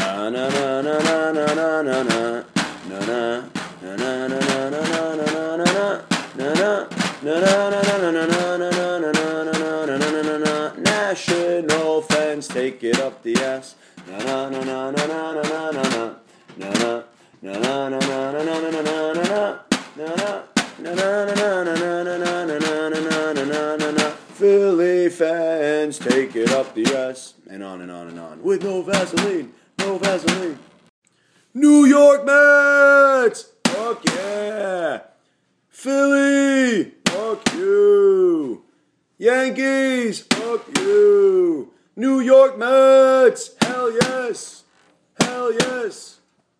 Na na na na na na na na na na na na na na na. National fans take it up the ass. Na na na na na na na na na na na na na na na na na. Philly fans take it up the ass, and on and on and on. With no Vaseline, no Vaseline. New York Mets, fuck yeah. Philly, fuck you. Yankees, fuck you. New York Mets, hell yes, hell yes.